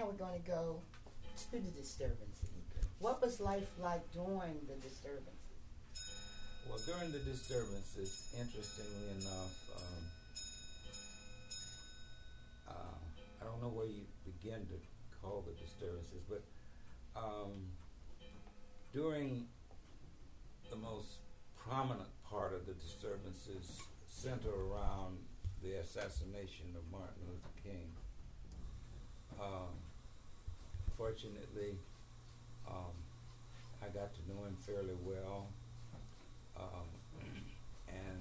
now we're going to go to the disturbances. What was life like during the disturbances? Well, during the disturbances, interestingly enough, I don't know where you begin to call the disturbances, but during the most prominent part of the disturbances center around the assassination of Martin Luther King. Fortunately, I got to know him fairly well, and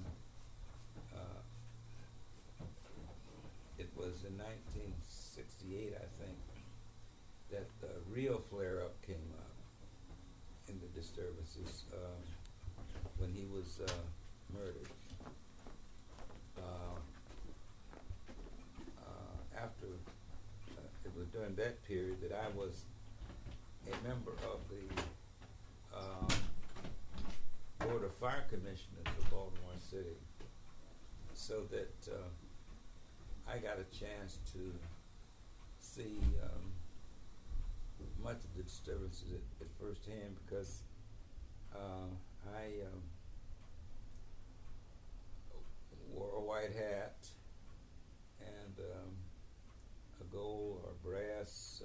it was in 1968, I think, that the real flare-up came up in the disturbances when he was murdered. After it was during that period that I was a member of the Board of Fire Commissioners of Baltimore City, so that I got a chance to see much of the disturbances at first hand, because I wore a white hat and a gold or brass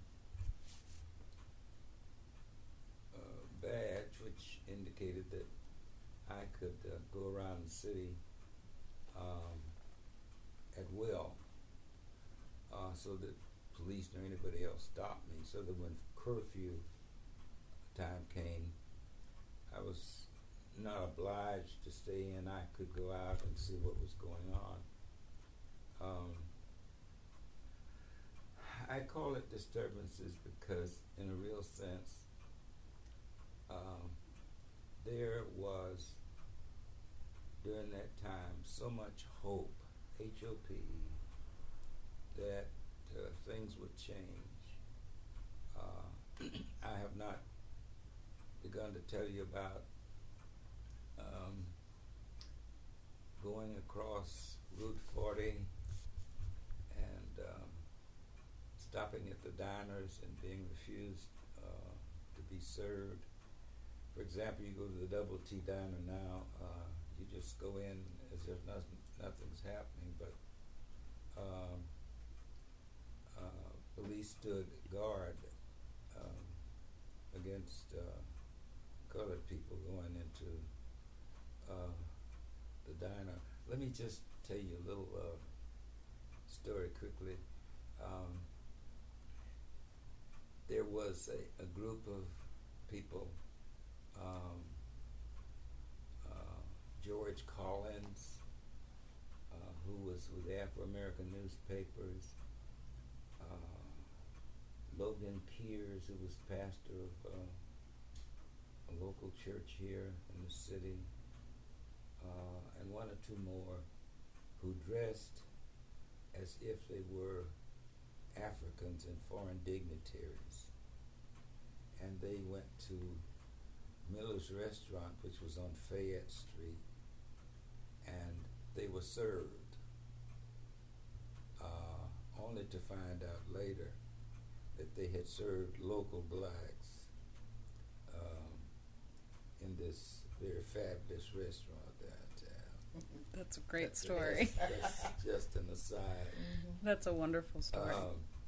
badge, which indicated that I could go around the city at will, so that police or anybody else stopped me, so that when curfew time came, I was not obliged to stay in. I could go out and see what was going on. I call it disturbances because, in a real sense, there was, during that time, so much hope, H-O-P-E, that things would change. I have not begun to tell you about going across Route 40 and stopping at the diners and being refused to be served. For example, you go to the Double T Diner now, you just go in as if nothing's happening, but police stood guard against colored people going into the diner. Let me just tell you a little story quickly. There was a group of people, George Collins, who was with Afro-American newspapers, Logan Piers, who was pastor of a local church here in the city, and one or two more who dressed as if they were Africans and foreign dignitaries. And they went to Miller's Restaurant, which was on Fayette Street, and they were served, only to find out later that they had served local blacks in this very fabulous restaurant downtown. That's a great story. That's just an aside. That's a wonderful story.